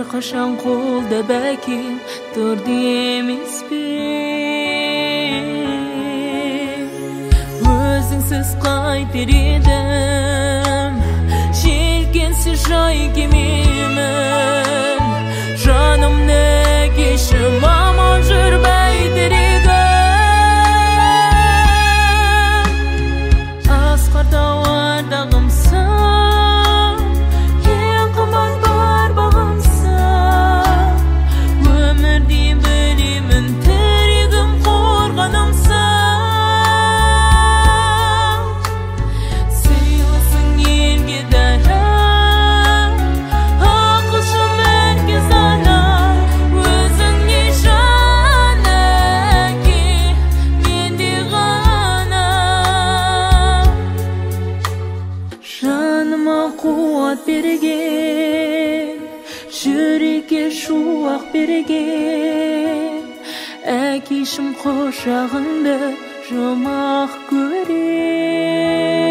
Әрқашан қолда бәке тұрды емес пе? Өзіңсіз қайтер едім, желкенсіз жай кемемін. Жанымды кешіп аман жүр бәйтерегім. Асқар тауардағымсың, ең қымбат бар бағымсың. Өмірде білемін тірегім қорғанымсың. Сыйлысың елге дара, ақылшым әркез ана. Өзіңе жан әке, менде ғана. Жаныма қуат берген, жүрекке шуақ берген. Әкешім құшағыңды жұмақ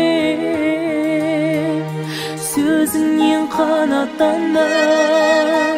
көрем. Сөзіңнен қанаттандым,